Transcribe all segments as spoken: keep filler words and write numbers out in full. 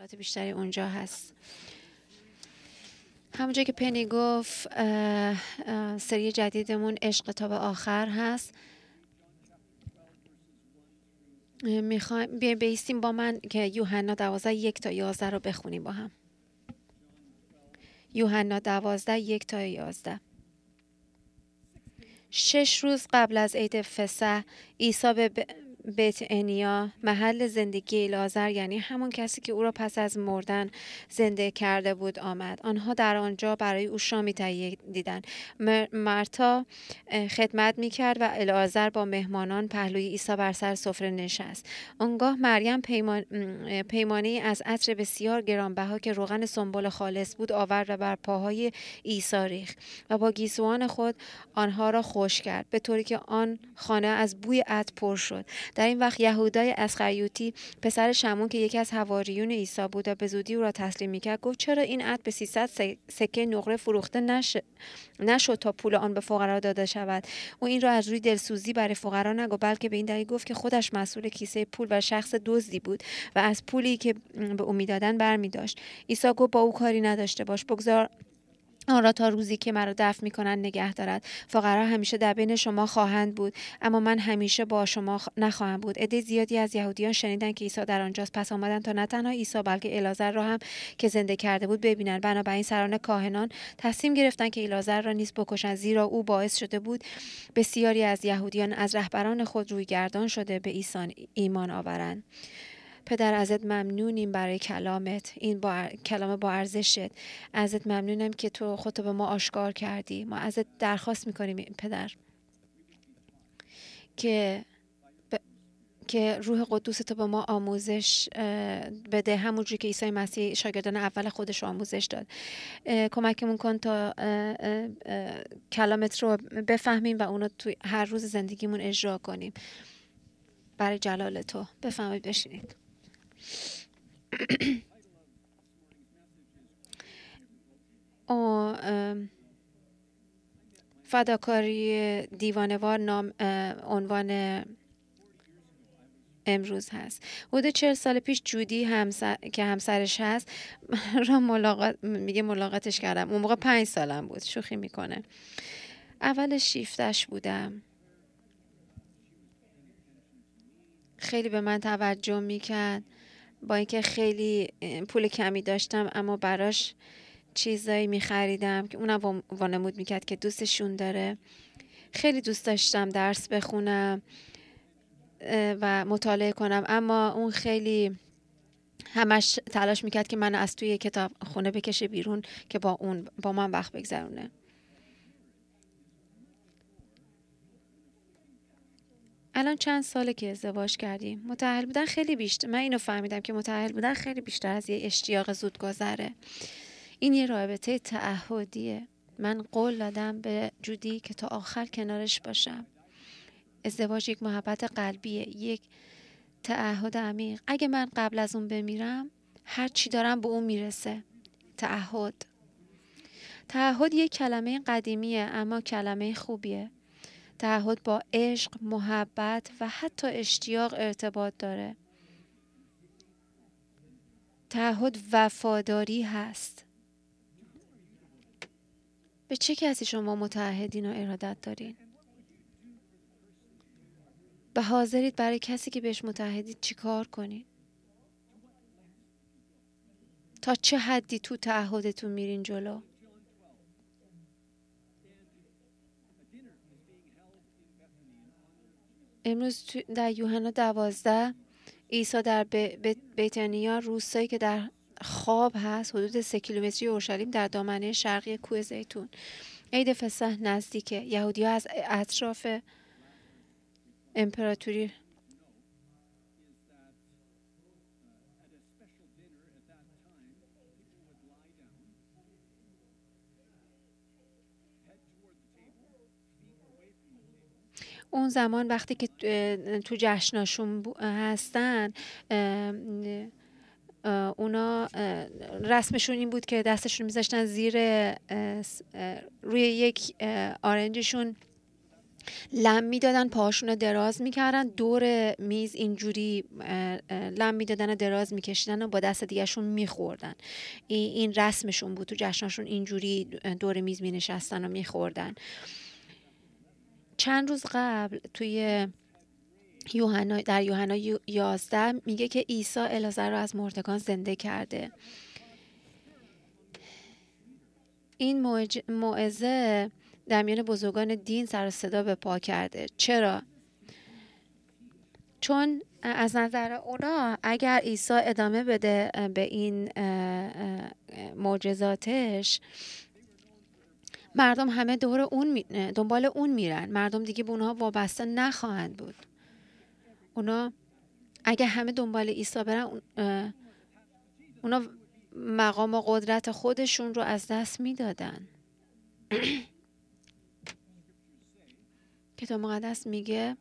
تحقیقات بیشتری اونجا هست. همونجا که پنی گفت اه، اه، سری جدیدمون عشق تا به آخر هست. میخوایم بیا بیستیم با من که یوحنا دوازده یک تا یازده رو بخونیم با هم. یوحنا دوازده یک تا یازده. شش روز قبل از عید فسح عیسی به بیت انیا، محل زندگی لازر، یعنی همون کسی که او را پس از مردن زنده کرده بود، آمد. آنها در آنجا برای او شامی تهیه دیدند. مرتا خدمت می‌کرد و العازر با مهمانان پهلوی عیسی بر سر سفره نشست. آنگاه مریم پیمان... پیمانه‌ای از عطر بسیار گرانبها که روغن سنبل خالص بود آورد و بر پاهای عیسی ریخت و با گیسوان خود آنها را خشک کرد، به طوری که آن خانه از بوی عطر پر شد. در این وقت یهودای اسخریوطی، پسر شمعون که یکی از حواریون عیسی بود و به زودی او را تسلیم می‌کرد، گفت چرا این عطر به سیصد سکه نقره فروخته نش... نشد تا پول آن به فقرا داده شود؟ او این را از روی دلسوزی برای فقرا نگفت، بلکه به این دلیل گفت که خودش مسئول کیسه پول و شخص دزدی بود و از پولی که به او می‌دادند برمی‌داشت. عیسی گفت با او کاری نداشته باش، بگذار آن را تا روزی که مرا دفن می‌کنند نگه دارد. فقرا همیشه در بین شما خواهند بود، اما من همیشه با شما نخواهم بود. عده زیادی از یهودیان شنیدند که عیسی در آنجاست، پس آمدند تا نه تنها عیسی بلکه العازر را هم که زنده کرده بود ببینند. بنابراین سران کاهنان تصمیم گرفتند که العازر را نیز بکشند، زیرا او باعث شده بود بسیاری از یهودیان از رهبران خود روی گردان شده به عیسی ایمان آورند. پدر، ازت ممنونیم برای کلامت، این با کلام با ارزشت. ازت ممنونم که تو خودتو به ما آشکار کردی. ما ازت درخواست میکنیم پدر که ب... که روح قدوس تو به ما آموزش بده، همونجوری که عیسی مسیح شاگردان اول خودش آموزش داد. کمکمون کن تا اه اه اه کلامت رو بفهمیم و اونو تو هر روز زندگیمون اجرا کنیم برای جلال تو. بفهمید، بشینید. او فداکاری دیوانوار نام عنوان امروز هست. حدود چهل سال پیش جودی همسر... که همسرش هست را ملاقات میگه ملاقاتش کردم. اون موقع پنج سالم بود. شوخی میکنه. اول شیفتش بودم. خیلی به من توجه میکرد، با اینکه خیلی پول کمی داشتم، اما براش چیزایی میخریدم که اونم وانمود میکرد که دوستشون داره. خیلی دوست داشتم درس بخونم و مطالعه کنم، اما اون خیلی همش تلاش میکرد که منو از توی کتاب خونه بکشه بیرون که با اون با من وقت بگذرونه. الان چند ساله که ازدواج کردیم. متأهل بودن خیلی بیشتر، من اینو فهمیدم که متأهل بودن خیلی بیشتر از یه اشتیاق زودگذره. این یه رابطه تعهدیه. من قول دادم به جودی که تا آخر کنارش باشم. ازدواج یک محبت قلبیه، یک تعهد عمیق. اگه من قبل از اون بمیرم، هر چی دارم به اون میرسه. تعهد. تعهد یک کلمه قدیمیه، اما کلمه خوبیه. تعهد با عشق، محبت و حتی اشتیاق ارتباط داره. تعهد وفاداری هست. به چه کسی شما متعهدین و ارادت دارین؟ به حاضرید برای کسی که بهش متعهدید چی کار کنین؟ تا چه حدی تو تعهدتون میرین جلو؟ امروز در یوحنا دوازده عیسی در بیت انیا، روستایی که در خواب هست، حدود سه کیلومتری اورشلیم در دامنه شرقی کوه زیتون. عید فسح نزدیکه. یهودی‌ها از اطراف امپراتوری اون زمان وقتی که تو جشناشون هستن، اونا رسمشون این بود که دستشون میذاشتن زیر روی یک آرنجشون لم میدادن، پاهاشون رو دراز میکردن دور میز، اینجوری اه، اه، لم میدادن و دراز میکشیدن و با دست دیگهشون میخوردن. این رسمشون بود، تو جشنشون اینجوری دور میز مینشستن و میخوردن. چند روز قبل توی یوحنا، در یوحنا یازده میگه که عیسی العازر رو از مردگان زنده کرده. این موعج- موعظه در میان بزرگان دین سر و صدا به پا کرده. چرا؟ چون از نظر اونا اگر عیسی ادامه بده به این معجزاتش، مردم همه دور اون می- دنبال اون میرن، مردم دیگه به اونها وابسته نخواهند بود. اونا اگه همه دنبال عیسی برن، اون- اه، اونا مقام و قدرت خودشون رو از دست میدادن. کتاب مقدس میگه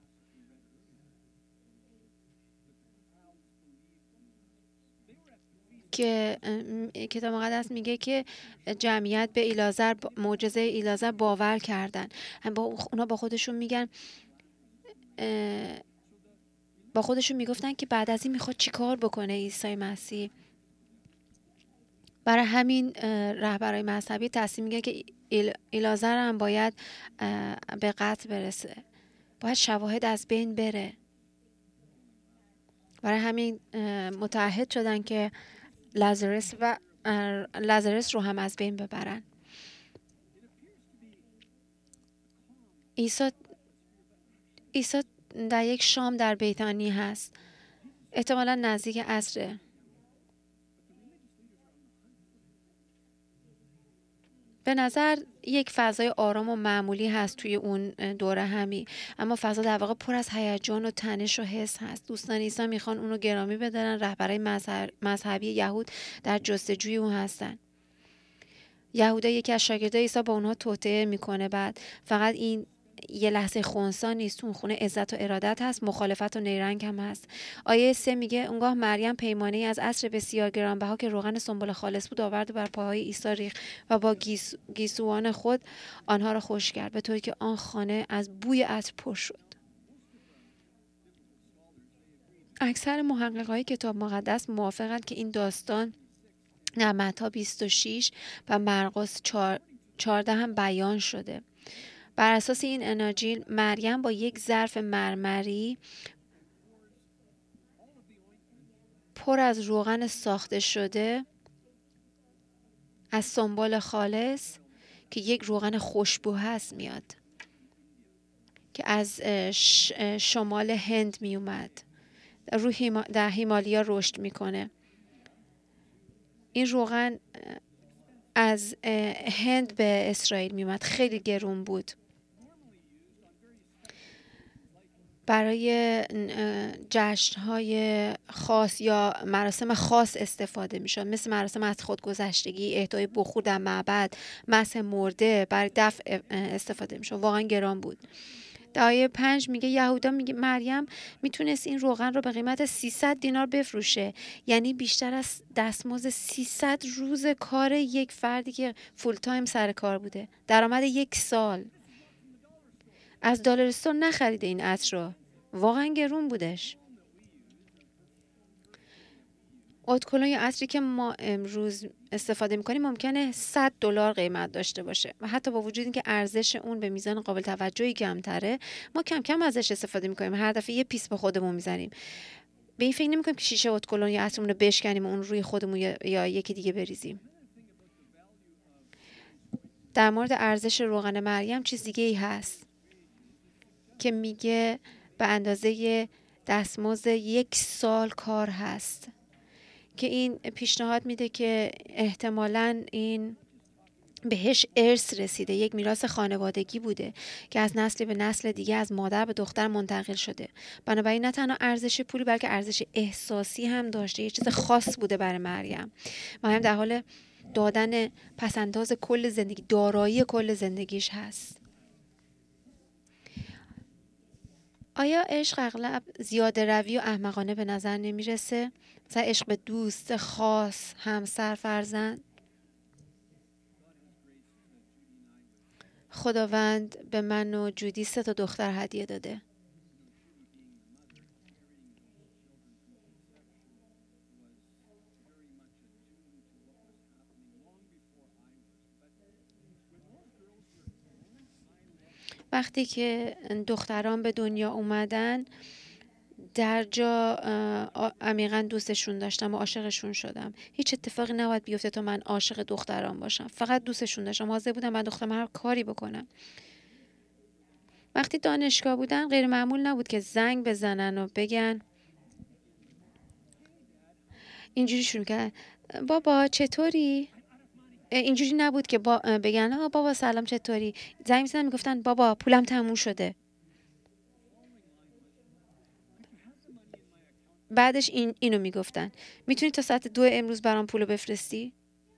که ام، کتاب مقدس میگه که جمعیت به ایلازر، معجزه ایلازر باور کردن. هم با اونا با خودشون میگن، اه، با خودشون میگفتن که بعد از این میخواد چیکار بکنه عیسی مسیح. برای همین اه، رهبرای مذهبی تصمیم میگه که ایل- ایلازر هم باید اه، به قتل برسه، باید شواهد از بین بره. برای همین اه، متعهد شدن که لازارس و اه، لازارس رو هم از بین ببرن. عیسی عیسی در یک شام در بیتانی هست، احتمالا نزدیک عصره. به نظر یک فضای آرام و معمولی هست توی اون دوره همی، اما فضا در واقع پر از هیجان و تنش و حس هست. دوستان عیسی میخوان اونو گرامی بدارن. رهبرای مذهب- مذهبی یهود در جستجوی اون هستن. یهودا یکی از شاگردای عیسی با اونها توطئه میکنه. بعد فقط این یه لحظه خنثی نیست، اون خونه عزت و ارادت هست، مخالفت و نیرنگ هم هست. آیه سه میگه اونگاه مریم پیمانه از عصر بسیار گرانبها که روغن سنبل خالص بود آورد و بر پاهای عیسی ریخت و با گیس، گیسوان خود آنها را خوش کرد، به طوری که آن خانه از بوی عطر پر شد. اکثر محققای کتاب مقدس موافقند که این داستان در متی بیست و شش و مرقس چهارده هم بیان شده. بر اساس این اناجیل، مریم با یک ظرف مرمری پر از روغن ساخته شده از سنبل خالص که یک روغن خوشبو هست میاد، که از شمال هند می اومد، رو هیما در هیمالیا رشد میکنه. این روغن از هند به اسرائیل می اومد، خیلی گرون بود. برای جشن‌های خاص یا مراسم خاص استفاده می‌شد، مثل مراسم از خودگذشتگی، اهدای بخور در معبد، مسح مرده، برای دفع استفاده می‌شد. واقعا گران بود. در آیه پنج میگه یهودا میگه مریم میتونست این روغن رو به قیمت سیصد دینار بفروشه، یعنی بیشتر از دستمزد سیصد روز کار یک فردی که فول تایم سر کار بوده، درآمد یک سال. از دلارستون نخریده این عطر رو، واقعا گرون بودش. اتکلون یا عطری که ما امروز استفاده میکنیم ممکنه صد دلار قیمت داشته باشه و حتی با وجود اینکه ارزش اون به میزان قابل توجهی کمتره، ما کم کم ازش استفاده میکنیم. هر دفعه یه پیس به خودمون میزنیم. به این فکر نمیکنیم که شیشه اتکلون یا عطرمون رو بشکنیم و اون روی خودمون یا, یا یکی دیگه بریزیم. در مورد ارزش روغن مریم چیز دیگه ای هست که میگه به اندازه دستمزد یک سال کار هست، که این پیشنهاد میده که احتمالاً این بهش ارث رسیده، یک میراث خانوادگی بوده که از نسل به نسل دیگه، از مادر به دختر منتقل شده. بنابراین نه تنها ارزش پولی بلکه ارزش احساسی هم داشته، یه چیز خاص بوده برای مریم. مریم در حال دادن پسنداز کل زندگی، دارایی کل زندگیش هست. آیا عشق اغلب زیاده روی و احمقانه به نظر نمیرسه؟ مثلا عشق به دوست خاص، همسر، فرزند؟ خداوند به من و جودی سه تا دختر هدیه داده. وقتی که دختران به دنیا اومدن در جا عمیقا دوستشون داشتم و عاشقشون شدم. هیچ اتفاقی نباید بیفته تا من عاشق دختران باشم. فقط دوستشون داشتم. حاضر بودم من دخترم هر کاری بکنم. وقتی دانشگاه بودن غیر معمول نبود که زنگ بزنن و بگن اینجوری شروع کردن بابا چطوری؟ اینجوری نبود که با بگن آه بابا سلام چطوری؟ زنگ می‌زدن میگفتن بابا پولم تموم شده. بعدش این اینو میگفتن میتونی تا ساعت دو امروز برام پولو بفرستی؟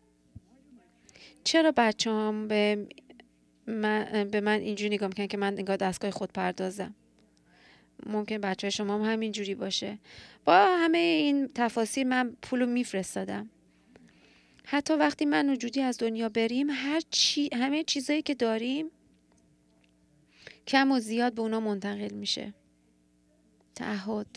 چرا بچه‌هام به من به من اینجوری نگاه میکنن که من انگار دستگاه خود پردازم؟ ممکن بچه شما هم همین جوری باشه. با همه این تفاصیل من پولو میفرستادم. حتی وقتی من و جودی از دنیا بریم هر چی همه چیزایی که داریم کم و زیاد به اونا منتقل میشه. تعهد.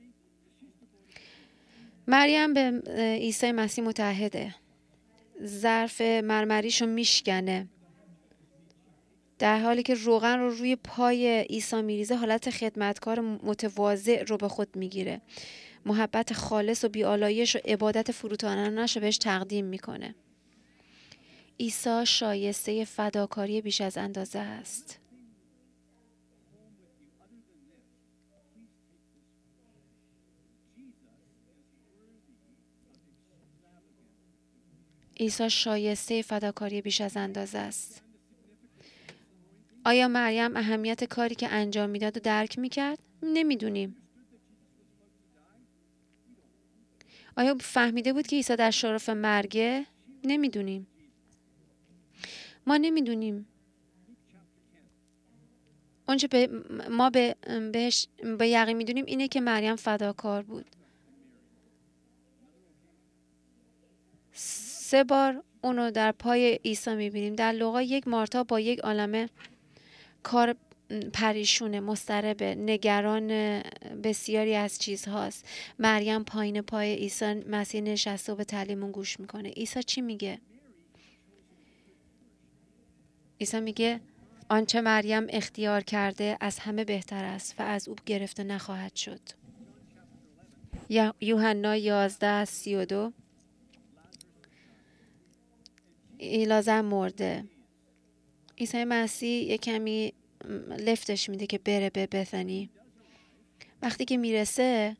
مریم به عیسی مسیح متحده. ظرف مرمریشو میشکنه. در حالی که روغن رو روی پای عیسی میریزه حالت خدمتکار متواضع رو به خود میگیره. محبت خالص و بی‌آلایش و عبادت فروتنانه‌اش رو بهش تقدیم میکنه. عیسی شایسته فداکاری بیش از اندازه است. عیسی شایسته فداکاری بیش از اندازه است. آیا مریم اهمیت کاری که انجام میداد و درک میکرد؟ نمیدونیم. آیا فهمیده بود که عیسی در شرف مرگه؟ نمیدونیم. ما نمیدونیم. اونچه به ما به بهش به یقین میدونیم اینه که مریم فداکار بود. سه بار اونو در پای عیسی میبینیم. در لوقا یک مارتا با یک عالمه کار پریشونه، مضطربه، نگران بسیاری از چیزهاست. مریم پایین پای عیسی مسیح نشسته و به تعلیمون گوش میکنه. عیسی چی میگه؟ عیسی میگه آنچه مریم اختیار کرده از همه بهتر است و از او گرفته نخواهد شد. یوحنا یازده سی و دو. لازر مرده. عیسی مسیح یک کمی لفتش میده که بره به بثانی. وقتی که میرسه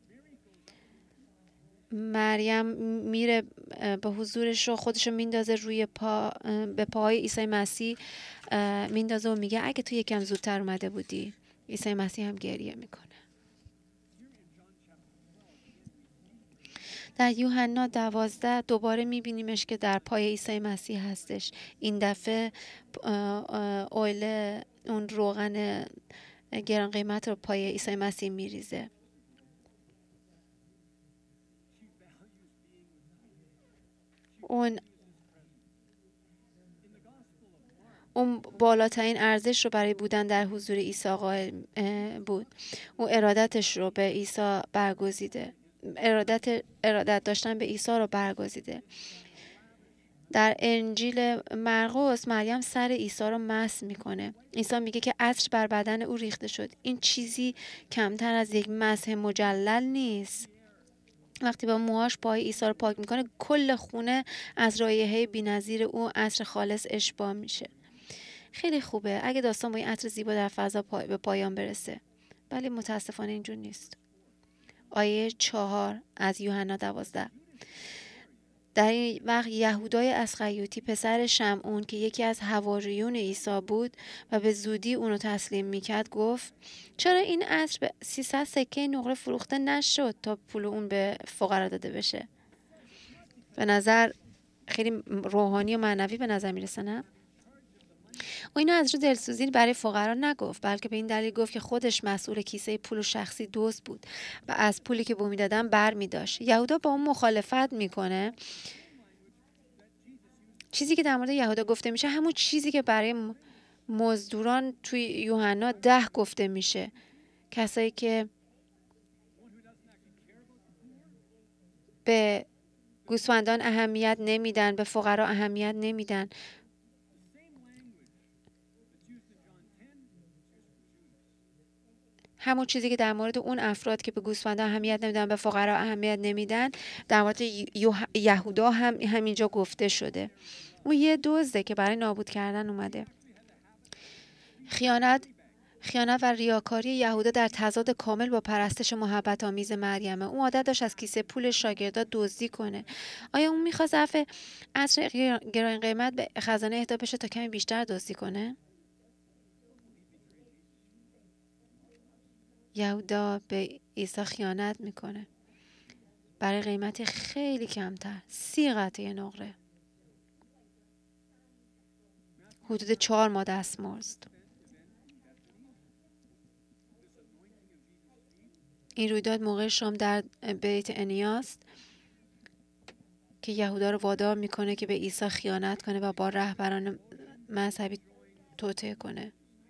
مریم میره به حضورش رو خودش رو میندازه روی پا به پای عیسی مسیح میندازه و میگه اگه تو یکم زودتر اومده بودی. عیسی مسیح هم گریه میکنه. در یوحنا دوازده دوباره میبینیمش که در پای عیسی مسیح هستش. این دفعه اویل اون روغن گران قیمت رو پای عیسی مسیح میریزه. اون اون بالاترین ارزش رو برای بودن در حضور عیسی قائل بود. اون ارادتش رو به عیسی برگزیده. ارادت ارادت داشتن به عیسی رو برگزیده. در انجیل مرقس مریم سر عیسی رو مس میکنه. عیسی میگه که عطر بر بدن او ریخته شد. این چیزی کمتر از یک مسح مجلل نیست. وقتی با موهاش پای عیسی رو پاک میکنه کل خونه از رایحه بی‌نظیر او عطر خالص اشباع میشه. خیلی خوبه اگه داستان با این عطر زیبا در فضا پای به پایان برسه، ولی متاسفانه اینجور نیست. آیه چهار از یوحنا دوازده. در این وقت یهودای اسخریوطی پسر شمعون که یکی از حواریون عیسی بود و به زودی اونو تسلیم میکرد گفت چرا این عطر به سیصد سکه نقره فروخته نشد تا پول اون به فقرا داده بشه؟ به نظر خیلی روحانی و معنوی به نظر میرسه، نه؟ و اینو از رو دلسوزی برای فقرا نگفت، بلکه به این دلیل گفت که خودش مسئول کیسه پول و شخصی دزد بود و از پولی که به میدادن بر می داشت. یهودا با اون مخالفت میکنه. چیزی که در مورد یهودا گفته میشه همون چیزی که برای مزدوران توی یوحنا ده گفته میشه، کسایی که به گوسفندان اهمیت نمیدن، به فقرا اهمیت نمیدن. همون چیزی که در مورد اون افراد که به گوسفندان اهمیت نمیدن، به فقرا اهمیت نمیدن، در مورد یهودا هم همینجا گفته شده. اون یه دزده که برای نابود کردن اومده. خیانت خیانت و ریاکاری یهودا در تضاد کامل با پرستش محبت آمیز مریمه. اون عادت داشت از کیسه پول شاگردا دزدی کنه. آیا اون میخواست ظرف عصر گران قیمت به خزانه اهدا بشه تا کمی بیشتر دزدی کنه؟ یهودا به عیسی خیانت میکنه برای قیمت خیلی کمتر، سی قطعه نقره. حدود چهار ماه دستمزد. این رویداد موقع شام در بیت انیاست که یهودا رو وادار میکنه که به عیسی خیانت کنه و با رهبران مذهبی توطئه کنه.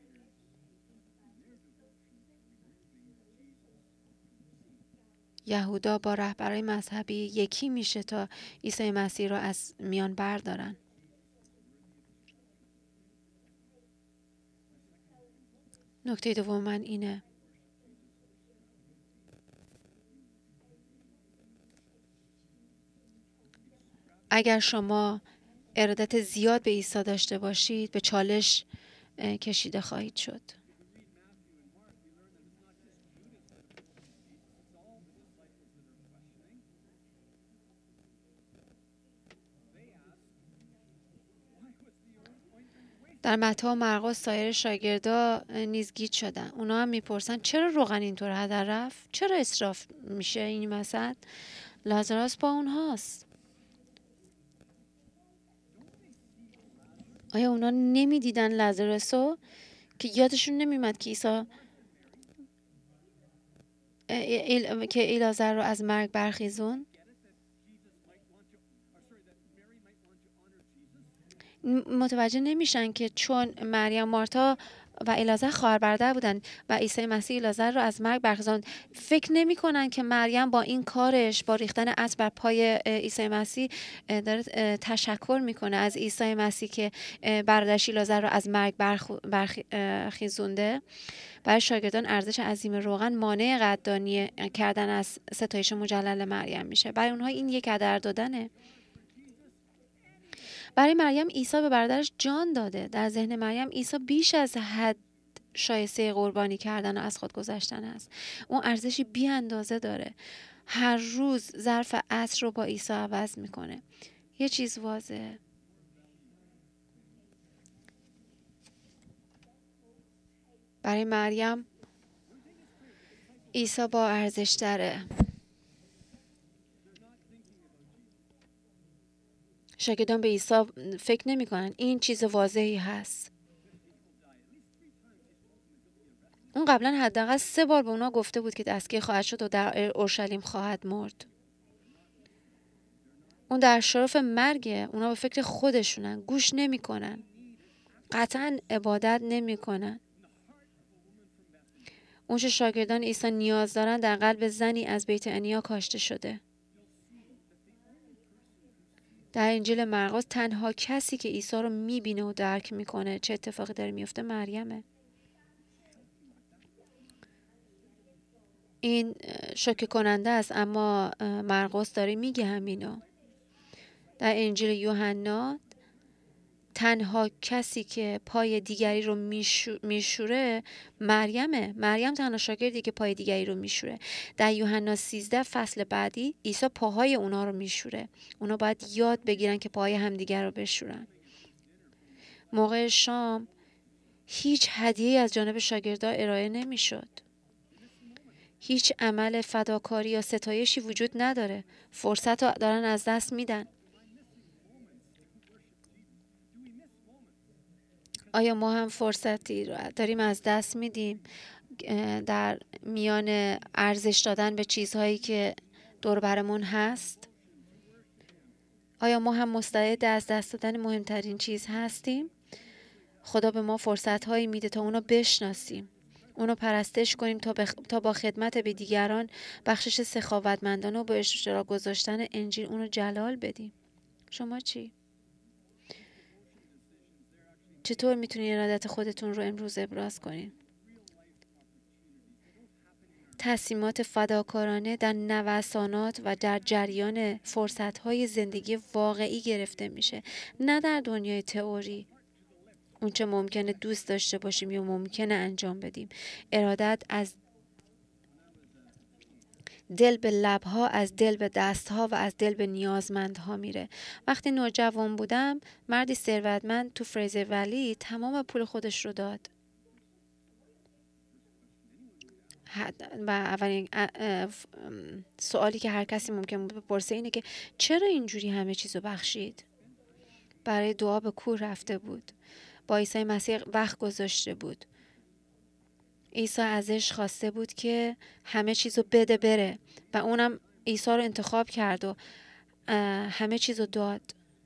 یهودا با رهبرای مذهبی یکی میشه تا عیسی مسیح رو از میان بردارن. نکته دوم من اینه: اگر شما ارادت زیاد به عیسی داشته باشید، به چالش کشیده خواهید شد. در متی و مرقس سایر شاگردا نیز گیج شدن. اونا هم میپرسن چرا روغن اینطور هدر رفت؟ چرا اسراف میشه این وسط؟ لازاروس با اونهاست. آیا اونا نمیدیدن لازاروسو که یادشون نمیمد که عیسی ایل... که ایلازر رو از مرگ برخیزون؟ متوجه نمیشن که چون مریم، مارتا و ایلازر خواهر برادر بودن و عیسی مسیح ایلازر رو از مرگ برخیزاند، فکر نمی‌کنن که مریم با این کارش، با ریختن عسل بر پای عیسی مسیح، داره تشکر میکنه از عیسی مسیح که برادرش ایلازر رو از مرگ برخیزونده. برای شاگردان ارزش عظیم روغن مانع قدردانی کردن از ستایش مجلل مریم میشه. برای اونها این یک هدر دادنه. برای مریم عیسی به برادرش جان داده. در ذهن مریم عیسی بیش از حد شایسته قربانی کردن و از خود گذشتن است. اون ارزشی بی اندازه داره. هر روز ظرف عصر رو با عیسی عوض میکنه. یه چیز واضحه: برای مریم عیسی با ارزش داره. شاگردان به عیسی فکر نمی کنن. این چیز واضحی هست. اون قبلا حداقل سه بار به اونا گفته بود که دستگیر خواهد شد و در اورشلیم خواهد مرد. اون در شرف مرگه. اونا به فکر خودشونن، گوش نمی کنن، قطعا عبادت نمی کنن. اون چه شاگردان عیسی نیاز دارن در قلب زنی از بیت انیا کاشته شده. در انجیل مرقس تنها کسی که عیسی رو میبینه و درک میکنه چه اتفاقی داره میفته مریمه. این شوکه کننده است، اما مرقس داره میگه همینو. در انجیل یوحنا تنها کسی که پای دیگری رو میشوره مریمه. مریم تنها شاگردی که پای دیگری رو میشوره. در یوحنا سیزده فصل بعدی عیسی پاهای اونا رو میشوره. اونا باید یاد بگیرن که پای همدیگر رو بشورن. موقع شام هیچ هدیه‌ای از جانب شاگردا ارائه نمیشد. هیچ عمل فداکاری یا ستایشی وجود نداره. فرصت رو دارن از دست میدن. آیا ما هم فرصتی رو داریم از دست میدیم در میان ارزش دادن به چیزهایی که دور برمون هست؟ آیا ما هم مستعد از دست دادن مهمترین چیز هستیم؟ خدا به ما فرصت هایی میده تا اونو بشناسیم، اونو پرستش کنیم تا, بخ... تا با خدمت به دیگران بخشش سخاوتمندانه و با اشتراک گذاشتن انجیل اونو جلال بدیم. شما چی؟ چطور میتونید ارادت خودتون رو امروز ابراز کنین؟ تصمیمات فداکارانه در نوسانات و در جریان فرصت‌های زندگی واقعی گرفته میشه، نه در دنیای تئوری. اون چه ممکنه دوست داشته باشیم یا ممکنه انجام بدیم. ارادت از دل به لبها، از دل به دستها و از دل به نیازمندها میره. وقتی نوجوان بودم، مردی ثروتمند تو فریزر ولی تمام پول خودش رو داد. و اولین سوالی که هر کسی ممکن بود بپرسه اینه که چرا اینجوری همه چیزو بخشید؟ برای دعا به کوه رفته بود. با عیسی مسیح وقت گذاشته بود. عیسی ازش خواسته بود که همه چیزو بده بره و اونم عیسی رو انتخاب کرد و همه چیزو داد.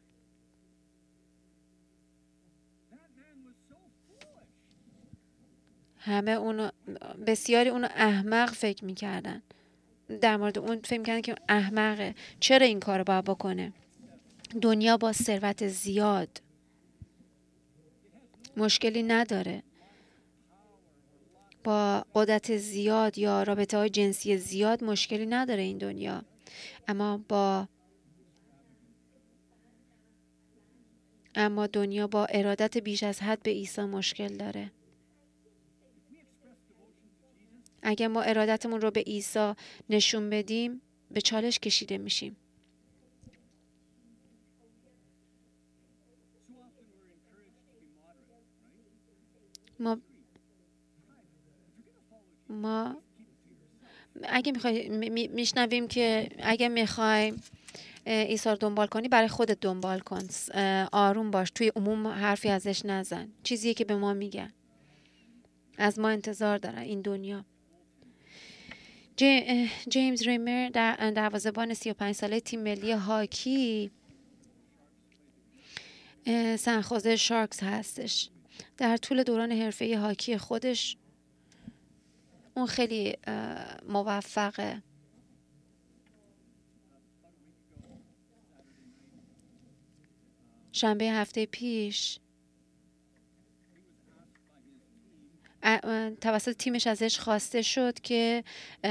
همه اونو بسیاری اونو احمق فکر میکردن. در مورد اون فکر میکردن که احمقه، چرا این کارو باید بکنه؟ دنیا با ثروت زیاد مشکلی نداره، با قدرت زیاد یا رابطه های جنسی زیاد مشکلی نداره این دنیا، اما با اما دنیا با ارادت بیش از حد به عیسی مشکل داره. اگر ما ارادتمون رو به عیسی نشون بدیم، به چالش کشیده میشیم. ما ما اگه میخوای میشنویم که اگه میخوای عیسی رو دنبال کنی، برای خودت دنبال کن. آروم باش، توی عموم حرفی ازش نزن. چیزیه که به ما میگن، از ما انتظار دارن این دنیا. جیمز ریمر در دروازه‌بان سی و پنج ساله تیم ملی هاکی سنخوزه شارکس هستش. در طول دوران حرفه‌ای هاکی خودش اون خیلی موفقه. شنبه هفته پیش توسط تیمش ازش خواسته شد که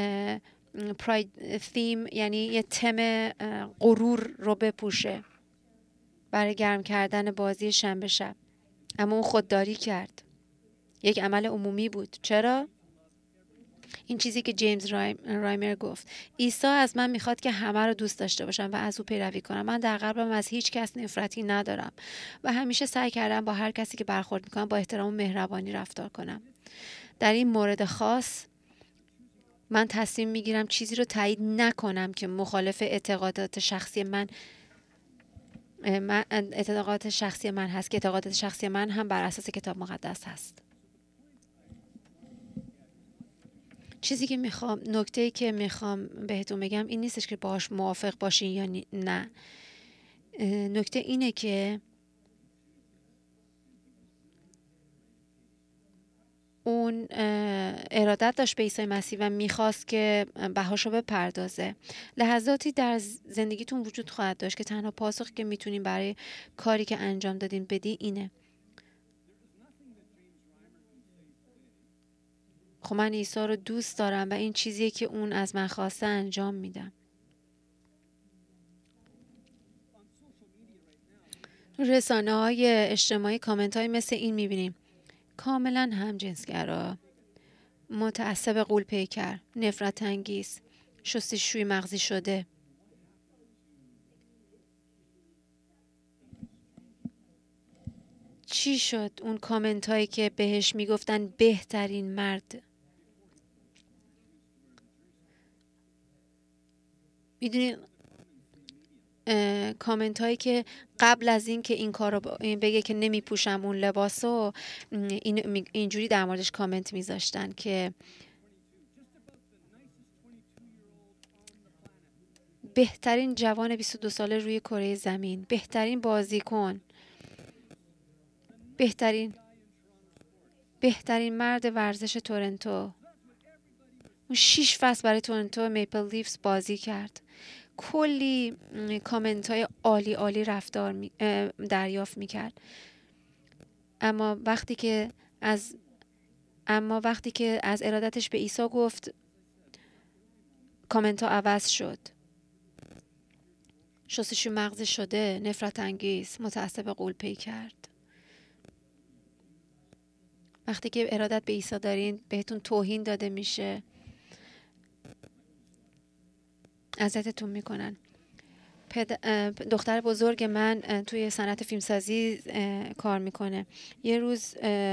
پراید تیم، یعنی یه تم غرور رو بپوشه برای گرم کردن بازی شنبه شب، اما اون خودداری کرد. یک عمل عمومی بود. چرا؟ این چیزی که جیمز رایمر گفت، عیسی از من میخواد که همه رو دوست داشته باشم و از او پیروی کنم. من در قلبم از هیچ کس نفرتی ندارم و همیشه سعی کردم با هر کسی که برخورد میکنم با احترام و مهربانی رفتار کنم. در این مورد خاص من تصمیم میگیرم چیزی رو تایید نکنم که مخالف اعتقادات شخصی من اعتقادات شخصی من هست، که اعتقادات شخصی من هم بر اساس کتاب مقدس هست. چیزی که میخوام نکته‌ای که میخوام بهتون بگم این نیستش که باهاش موافق باشین یا نه. نکته اینه که اون ارادت داشت به عیسی مسیح و میخواست که بهاشو بپردازه. لحظاتی در زندگیتون وجود خواهد داشت که تنها پاسخی که میتونین برای کاری که انجام دادین بدی اینه: خب من عیسی رو دوست دارم و این چیزیه که اون از من خواسته انجام میدم. رسانه های اجتماعی کامنت های مثل این میبینیم: کاملا همجنسگرا، متعصب غول پیکر، نفرت انگیز، شستشوی مغزی شده. چی شد اون کامنت هایی که بهش میگفتن بهترین مرد؟ میدونی کامنت هایی که قبل از این که این کار رو بگه که نمی پوشم اون لباسو، این اینجوری در موردش کامنت میذاشتن که بهترین جوان بیست و دو ساله روی کره زمین، بهترین بازیکن، بهترین بهترین مرد ورزش تورنتو. اون شیش فصل برای تورنتو میپل لیفز بازی کرد. کلی کامنت های عالی عالی رفتار می، دریافت میکرد. اما وقتی که از اما وقتی که از ارادتش به عیسی گفت، کامنت ها عوض شد. شستشو مغز شده، نفرت انگیز، متعصب غول‌پی کرد. وقتی که ارادت به عیسی دارین، بهتون توهین داده میشه، اذیتتون میکنن. دختر بزرگ من توی صنعت فیلمسازی کار میکنه. یه روز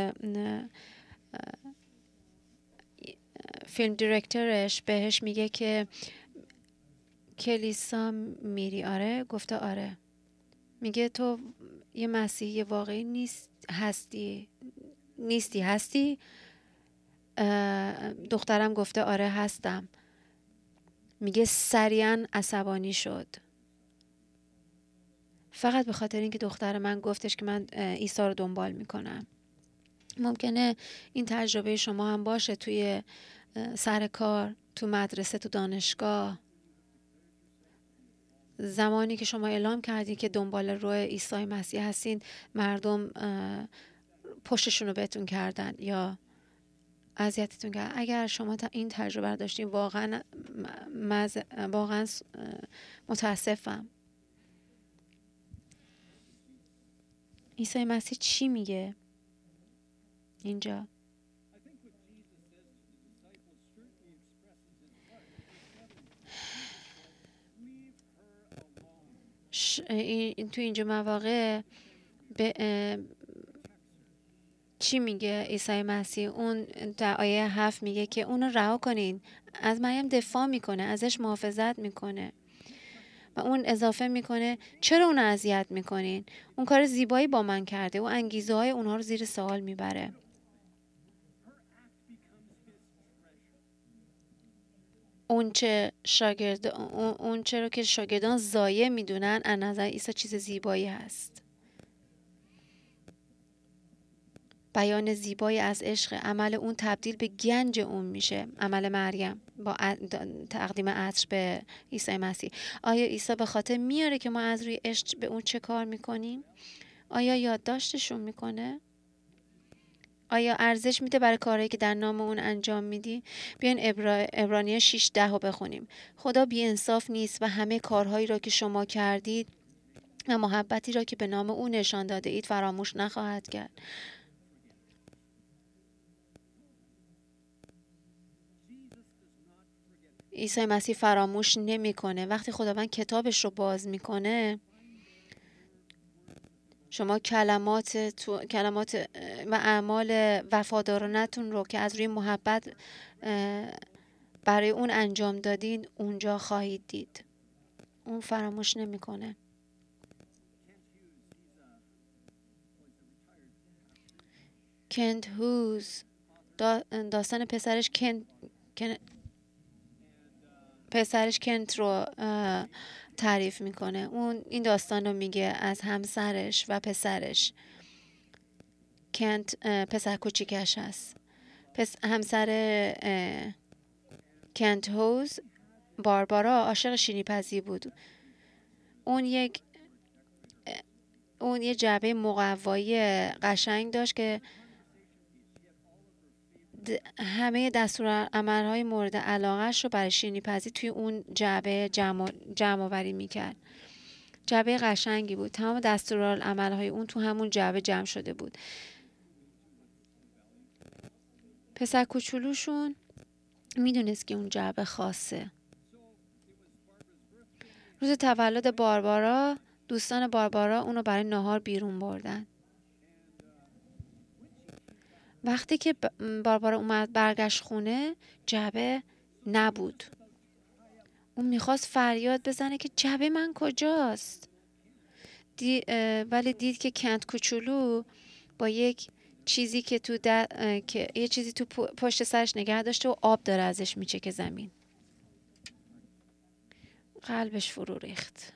فیلم دیرکتورش بهش میگه که کلیسا میری؟ آره. گفته آره. میگه تو یه مسیحی واقعی نیست هستی نیستی هستی؟ دخترم گفته آره هستم. میگه سریعا عصبانی شد، فقط به خاطر اینکه دختر من گفتش که من عیسی رو دنبال میکنم. ممکنه این تجربه شما هم باشه، توی سر کار، تو مدرسه، تو دانشگاه. زمانی که شما اعلام کردید که دنبال روی عیسی مسیح هستین، مردم پشتشون رو بهتون کردن یا اذیتتون کردن. اگر شما این تجربه رو داشتین، واقعا مز... واقعا متاسفم. عیسی مسیح چی میگه اینجا؟ ش... این... تو اینجا مواقع به چی میگه عیسی مسیح؟ اون در آیه هفت میگه که اونو رها کنین. از مریم دفاع میکنه، ازش محافظت میکنه و اون اضافه میکنه چرا اونو اذیت میکنین؟ اون کار زیبایی با من کرده. اون انگیزه های اونها رو زیر سوال میبره. اون چه شاگرد اون چرا که شاگردان ضایع میدونن، از نظر عیسی چیز زیبایی هست. بیان زیبایی از عشق. عمل اون تبدیل به گنج اون میشه. عمل مریم با تقدیم عطر به عیسی مسیح. آیا عیسی به خاطر میاره که ما از روی عشق به اون چه کار میکنیم؟ آیا یادداشتشون میکنه؟ آیا ارزش میده برای کارهایی که در نام اون انجام میدی؟ بیاین عبرانیان شش ده رو بخونیم. خدا بی انصاف نیست و همه کارهایی را که شما کردید و محبتی را که به نام او نشان داده اید فراموش نخواهد کرد. عیسی مسیح فراموش نمیکنه. وقتی خداوند کتابش رو باز میکنه، شما کلمات تو، کلمات و اعمال وفادارانتون رو که از روی محبت برای اون انجام دادین اونجا خواهید دید. اون فراموش نمیکنه. کنت هوز، داستان پسرش کنت کن... پسرش کنت رو تعریف میکنه. اون این داستان رو میگه از همسرش و پسرش. کنت پسر کوچیکش هست. پس همسر کنت هوز، باربارا، عاشق شیرینی‌پزی بود. اون یک اون یه جعبه مقوایی قشنگ داشت که همه دستورالعمل‌های مورد علاقه‌اش رو برای شیرینی‌پزی توی اون جعبه جمع جمع‌آوری می‌کرد. جعبه قشنگی بود. تمام دستورالعمل‌های اون تو همون جعبه جمع شده بود. پسر کوچولوشون میدونست که اون جعبه خاصه. روز تولد باربارا، دوستان باربارا اونو برای نهار بیرون بردن. وقتی که باربارا اومد برگشت خونه، جعبه نبود. اون میخواست فریاد بزنه که جعبه من کجاست؟ دی، ولی دید که کنت کوچولو با یک چیزی که تو در، که یه چیزی تو پشت سرش نگه داشته و آب داره ازش میچکه زمین. قلبش فرو ریخت.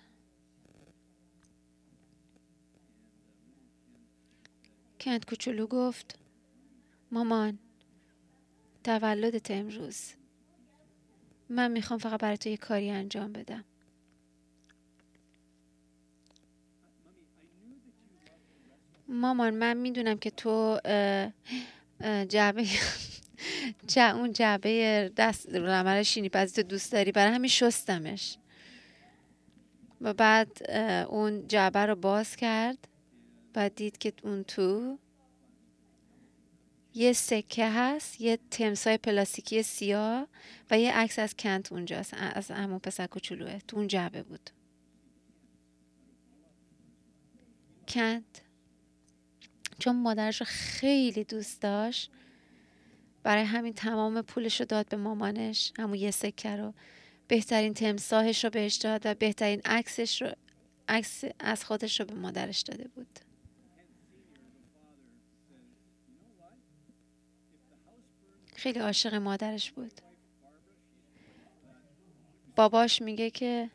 کنت کوچولو گفت مامان تولدت امروز، من میخوام فقط برای تو یه کاری انجام بدم. مامان من میدونم که تو اه، اه، جعبه جا اون جعبه دست رمل شینی پزی تو دوست داری، برای همین شستمش. و بعد اه، اون جعبه رو باز کرد، بعد دید که اون تو یه سکه هست، یه تمسای پلاستیکی سیاه و یه عکس از کنت اونجاست، از عمو پسر کوچولوه تو اون جعبه بود. کنت چون مادرش رو خیلی دوست داشت، برای همین تمام پولش رو داد به مامانش، همون یه سکه رو، بهترین تمساحش رو بهش داد و بهترین عکسش رو، عکس از خودش رو به مادرش داده بود. خیلی عاشق مادرش بود. باباش میگه که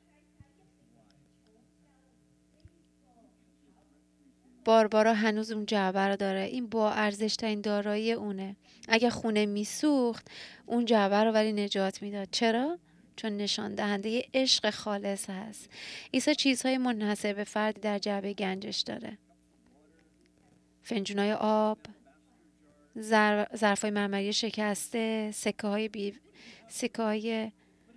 باربارا هنوز اون جعبه رو داره، این با ارزش ترین دارایی اونه. اگه خونه میسوخت اون جعبه رو ولی نجات میداد. چرا؟ چون نشان دهنده عشق خالص هست. عیسی چیزهای منحصر به فردی در جعبه گنجش داره: فنجونای آب، ظرفای مرمری شکسته، سکه های بی سکه های.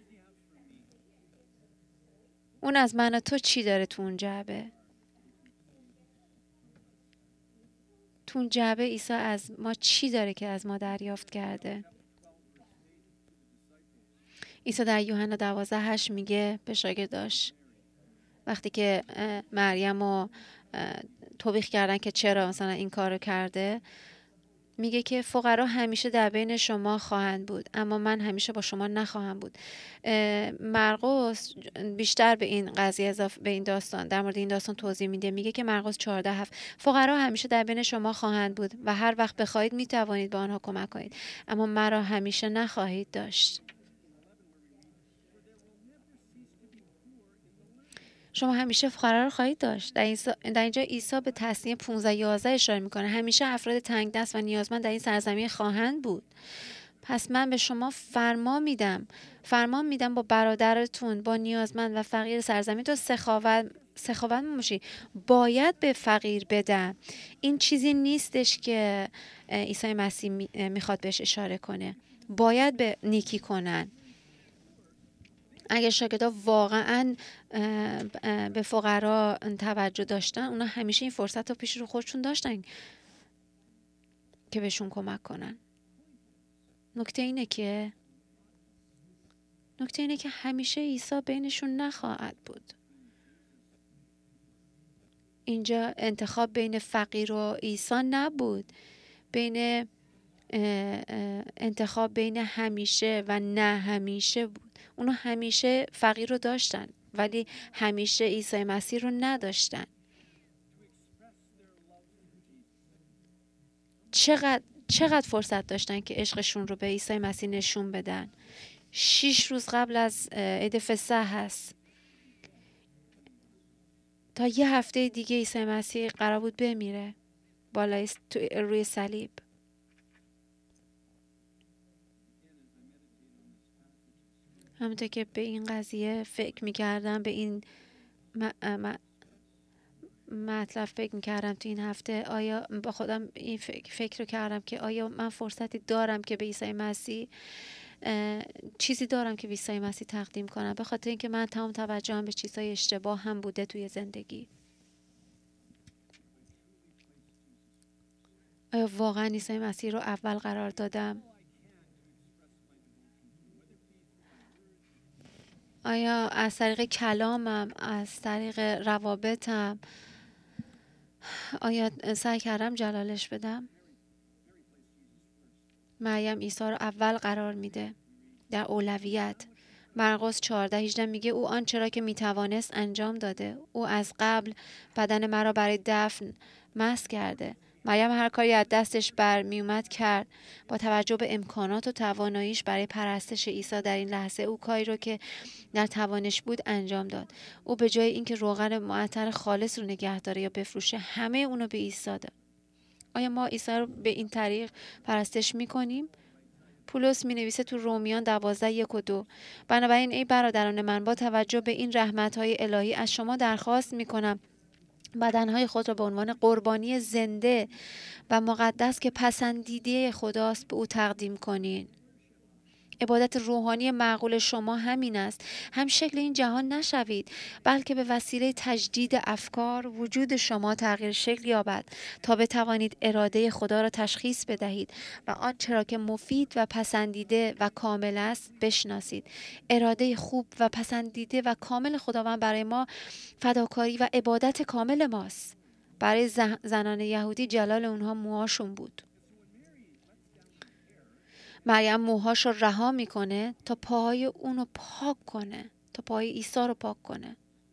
اون از من و تو چی داره تو اون جعبه؟ تو اون جعبه عیسی از ما چی داره که از ما دریافت کرده؟ عیسی در یوحنا دوازده هشت میگه به شاگرداش، وقتی که مریم رو توبیخ کردن که چرا مثلا این کارو کرده، میگه که فقرا همیشه در بین شما خواهند بود، اما من همیشه با شما نخواهم بود. مرقس بیشتر به این قضیه اضافه به این داستان در مورد این داستان توضیح میده. میگه که مرقس چهارده هفت فقرا همیشه در بین شما خواهند بود و هر وقت بخواهید میتوانید به آنها کمک کنید، اما مرا همیشه نخواهید داشت. شما همیشه فقرا رو خواهید داشت. در, در اینجا عیسی به تثنیه پانزده یازده اشاره میکنه. همیشه افراد تنگ دست و نیازمند در این سرزمین خواهند بود. پس من به شما فرمان میدم فرمان میدم با برادرتون، با نیازمند و فقیر سرزمین تو سخاوت سخاوت باشی. باید به فقیر بدم. این چیزی نیستش که عیسی مسیح میخواد بهش اشاره کنه. باید به نیکی کنن. اگه شاگردا واقعا به فقرا توجه داشتن، اونا همیشه این فرصت رو پیش رو خودشون داشتن که بهشون کمک کنن. نکته اینه که نکته اینه که همیشه عیسی بینشون نخواهد بود. اینجا انتخاب بین فقیر و عیسی نبود، بین انتخاب بین همیشه و نه همیشه بود. اونا همیشه فقیر رو داشتن ولی همیشه عیسی مسیح رو نداشتن. چقدر چقدر فرصت داشتن که عشقشون رو به عیسی مسیح نشون بدن. شش روز قبل از عید فسح هست. تا یه هفته دیگه عیسی مسیح قرار بود بمیره بالای روی صلیب. همونطور که به این قضیه فکر می‌کردم، به این مطلب فکر می‌کردم تو این هفته، آیا با خودم این فکر, فکر رو کردم که آیا من فرصتی دارم که به عیسی مسیح چیزی دارم که به عیسی مسیح تقدیم کنم، به خاطر اینکه من تمام توجهم به چیزهای اشتباه هم بوده توی زندگی. آیا واقعا عیسی مسیح رو اول قرار دادم؟ آیا از طریق کلامم، از طریق روابطم، آیا سعی کردم جلالش بدم؟ مریم عیسی رو اول قرار میده در اولویت. مرقس چهارده هجده میگه او آنچه را که میتوانست انجام داده. او از قبل بدن مرا برای دفن مست کرده. مریم هر کاری از دستش بر میومد کرد. با توجه به امکانات و تواناییش برای پرستش عیسی در این لحظه، او کاری رو که در توانش بود انجام داد. او به جای اینکه روغن معطر خالص رو نگه داره یا بفروشه، همه اونو به عیسی داد. آیا ما عیسی رو به این طریق پرستش میکنیم؟ پولس می نویسه تو رومیان دوازده یک و دو: بنابراین ای برادران من، با توجه به این رحمت‌های الهی از شما درخواست می کنم بدنهای خود را به عنوان قربانی زنده و مقدس که پسندیده خداست به او تقدیم کنین. عبادت روحانی معقول شما همین است. هم شکل این جهان نشوید، بلکه به وسیله تجدید افکار وجود شما تغییر شکل یابد تا بتوانید اراده خدا را تشخیص بدهید و آنچه را که مفید و پسندیده و کامل است بشناسید. اراده خوب و پسندیده و کامل خداوند برای ما فداکاری و عبادت کامل ماست. برای زنان یهودی جلال اونها موهاشون بود. مریم موهاش رو رها میکنه تا پاهای اونو پاک کنه، تا پاهای عیسی رو پاک کنه.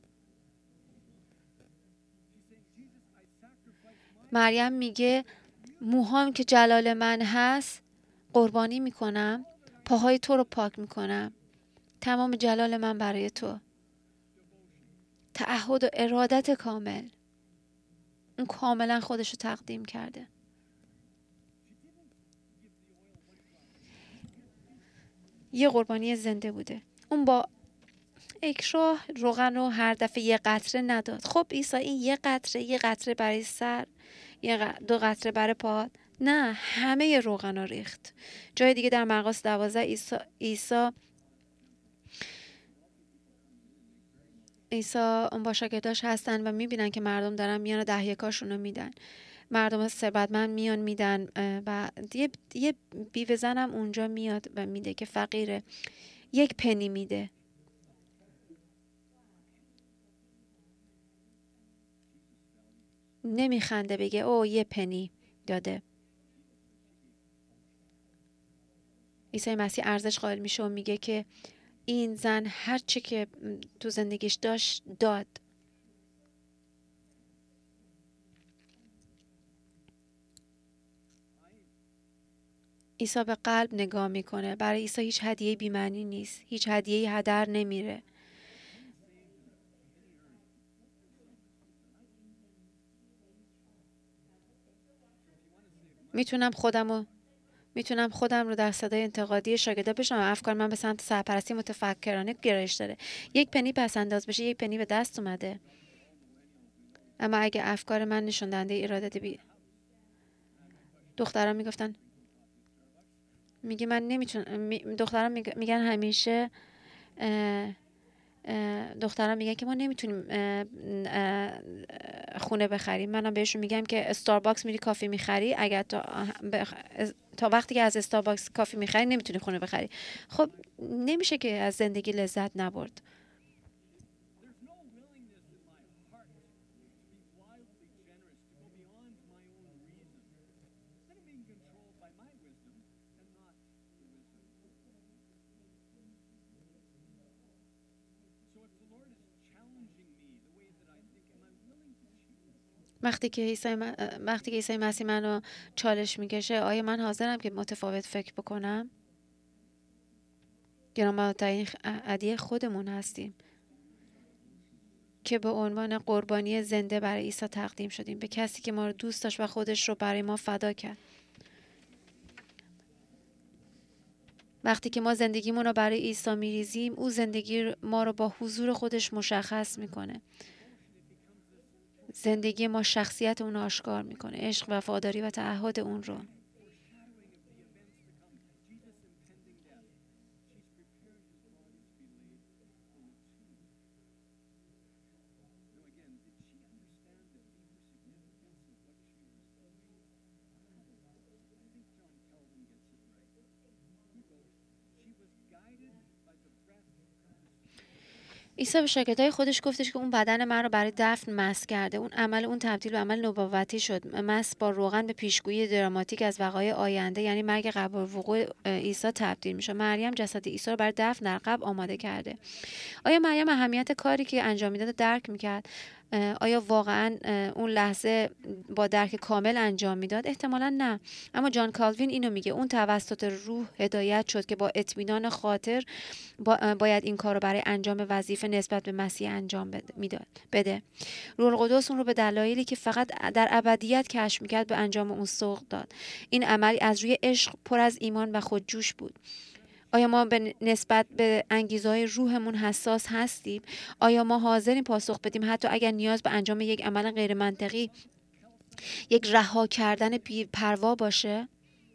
مریم میگه موهام که جلال من هست قربانی میکنم، پاهای تو رو پاک میکنم، تمام جلال من برای تو. تعهد و ارادت کامل. اون کاملا خودش رو تقدیم کرده. یه قربانی زنده بوده. اون با اکراه روغن رو هر دفعه یه قطره نداد. خب عیسی این یه قطره، یه قطره برای سر، یه ق... دو قطره برای پا، نه، همه روغن رو ریخت. جای دیگه در مرقس دوازده عیسی عیسی عیسی اون با شاگرداش هستن و میبینن که مردم دارن میان و ده یکاشون رو میدن. مردم ثروتمند میان میدن و یه یه بیوه زنم اونجا میاد و میده که فقیره، یک پنی میده. نمیخنده بگه او یه پنی داده. عیسی مسیح ارزش قائل میشه و میگه که این زن هر چی که تو زندگیش داشت داد. عیسی به قلب نگاه میکنه. برای عیسی هیچ هدیه بی‌معنی نیست. هیچ هدیه‌ای هدر نمیره. میتونم خودمو میتونم خودم رو در صدای انتقادی شاگردا بشنوم. افکار من به سمت سرپرستی متفکرانه گرایش داره. یک پنی پس انداز بشه، یک پنی به دست اومده. اما اگه افکار من نشون دهنده ارادت بی دختران میگفتن میگه من نمیتونم می... دختران میگن همیشه اه... دختران میگن که ما نمیتونیم خونه بخریم. منم بهشون میگم که استارباکس میری کافی میخری، اگر تا, بخ... تا وقتی که از استارباکس کافی میخری نمیتونی خونه بخری. خب نمیشه که از زندگی لذت نبرد. وقتی که عیسی م... وقتی که عیسی مسیح منو چالش میکشه، آیا من حاضرم که متفاوت فکر بکنم؟ گرانبهاترین هدیه خودمون هستیم که به عنوان قربانی زنده برای عیسی تقدیم شدیم، به کسی که ما رو دوست داشت و خودش رو برای ما فدا کرد. وقتی که ما زندگیمون رو برای عیسی میریزیم، او زندگی ما رو با حضور خودش مشخص میکنه. زندگی ما شخصیت اون آشکار میکنه، عشق، وفاداری و تعهد اون رو. عیسی به شاگردای خودش گفتش که اون بدن من رو برای دفن مس کرده. اون عمل اون تبدیل به عمل نبوتی شد. مس با روغن به پیشگویی دراماتیک از وقایع آینده، یعنی مرگ قبل وقوع عیسی تبدیل میشه. مریم جسد عیسی رو برای دفن در قبر آماده کرده. آیا مریم اهمیت کاری که انجام میداد درک میکرد؟ آیا واقعا اون لحظه با درک کامل انجام میداد؟ احتمالا نه. اما جان کالوین اینو میگه اون توسط روح هدایت شد که با اطمینان خاطر با باید این کار رو برای انجام وظیفه نسبت به مسیح انجام بده. میداد بده. روح القدس اون رو به دلایلی که فقط در ابدیت کشف میکرد به انجام اون سوق داد. این عملی از روی عشق پر از ایمان و خودجوش بود. آیا ما به نسبت به انگیزه‌های روحمون حساس هستیم؟ آیا ما حاضریم پاسخ بدیم حتی اگر نیاز به انجام یک عمل غیر منطقی، یک رها کردن بی پروا باشه؟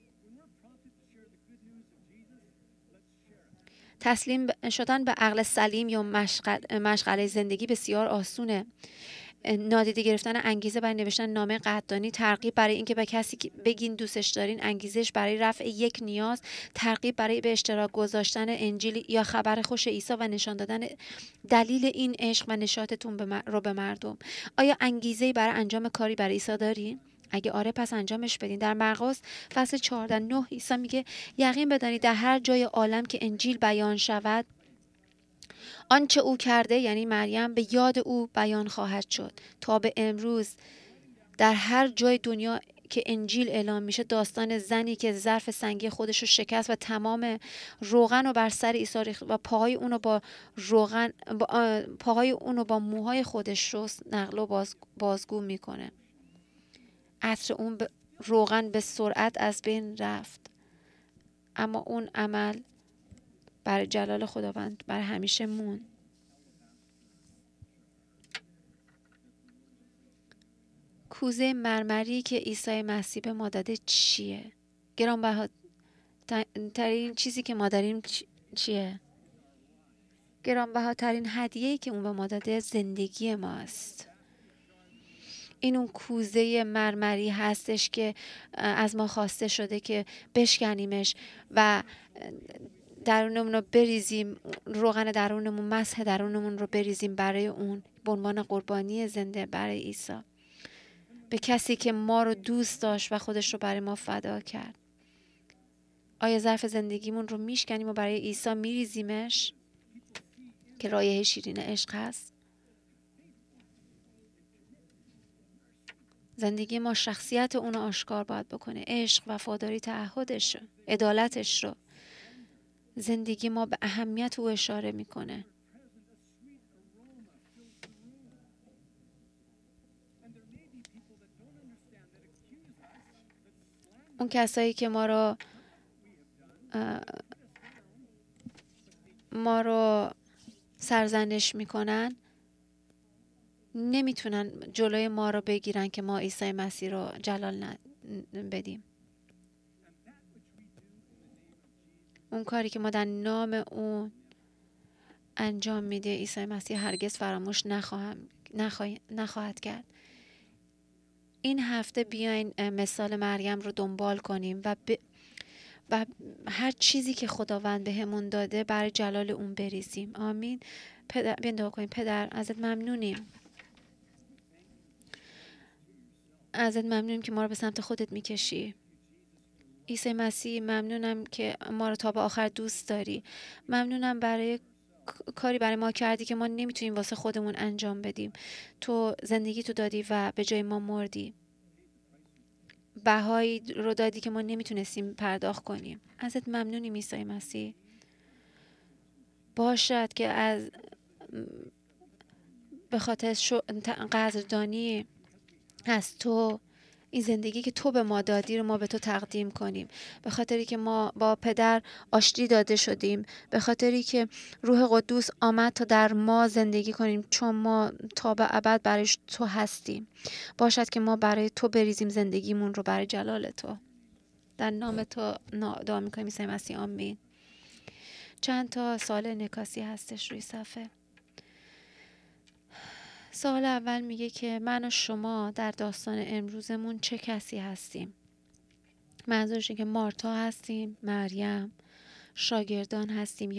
تسلیم شدن به عقل سلیم یا مشغل مشغله زندگی بسیار آسونه. نادیده گرفتن انگیزه برای نوشتن نامه قدردانی، ترغیب برای اینکه به کسی بگین دوستش دارین، انگیزش برای رفع یک نیاز، ترغیب برای به اشتراک گذاشتن انجیل یا خبر خوش عیسی و نشان دادن دلیل این عشق و نشاطتون رو به مردم. آیا انگیزه‌ای برای انجام کاری برای عیسی دارین؟ اگه آره پس انجامش بدین. در مرقس فصل چهارده نه عیسی میگه یقین بدانید در هر جای عالم که انجیل بیان شود آنچه او کرده، یعنی مریم، به یاد او بیان خواهد شد. تا به امروز در هر جای دنیا که انجیل اعلام میشه داستان زنی که ظرف سنگی خودش رو شکست و تمام روغن رو بر سر عیسی ریخت و پاهای اون رو با روغن با پاهای اون رو با موهای خودش شست، نقل و باز بازگو میکنه. عطر اون ب... روغن به سرعت از بین رفت، اما اون عمل برای جلال خداوند برای همیشه مون. کوزه مرمری که عیسی مسیح به ما داده چیه؟ گرانبهاترین چیزی که ما داریم چیه؟ گرانبهاترین هدیه‌ای که اون به ما داده زندگی ماست. این اون کوزه مرمری هستش که از ما خواسته شده که بشکنیمش و درونمون رو بریزیم، روغن درونمون، مسح درونمون رو بریزیم برای اون به عنوان قربانی زنده برای عیسی، به کسی که ما رو دوست داشت و خودش رو برای ما فدا کرد. آیا ظرف زندگیمون رو میشکنیم و برای عیسی میریزیمش که رایحه شیرین عشق هست؟ زندگی ما شخصیت اون رو آشکار باید بکنه، عشق، وفاداری، تعهدش رو، عدالتش رو. زندگی ما به اهمیت او اشاره میکنه. اون کسایی که ما رو ما رو سرزنش میکنن نمیتونن جلوی ما رو بگیرن که ما عیسی مسیح رو جلال بدیم. اون کاری که ما در نام اون انجام میده عیسی مسیح هرگز فراموش نخواهم نخواه... نخواهد کرد. این هفته بیاین مثال مریم رو دنبال کنیم و ب... و هر چیزی که خداوند بهمون داده برای جلال اون بریزیم. آمین. پدر بیاین دعا کنیم. پدر ازت ممنونیم، ازت ممنونیم که ما رو به سمت خودت میکشی. عیسی مسیح ممنونم که ما رو تا به آخر دوست داری. ممنونم برای کاری برای ما کردی که ما نمیتونیم واسه خودمون انجام بدیم. تو زندگی تو دادی و به جای ما مردی. بهایی رو دادی که ما نمیتونستیم پرداخت کنیم. ازت ممنونیم عیسی مسیح. باشد که از به خاطر قدردانی از تو این زندگی که تو به ما دادی رو ما به تو تقدیم کنیم، به خاطری که ما با پدر آشتی داده شدیم، به خاطری که روح قدوس آمد تا در ما زندگی کنیم، چون ما تا به ابد برای تو هستیم. باشد که ما برای تو بریزیم زندگیمون رو برای جلال تو. در نام تو دعا می‌کنیم عیسی مسیح. آمین. چند تا سوال انعکاسی هستش روی صفحه. سوال اول میگه که من و شما در داستان امروزمون چه کسی هستیم؟ منظورش اینه که مارتا هستیم، مریم، شاگردان هستیم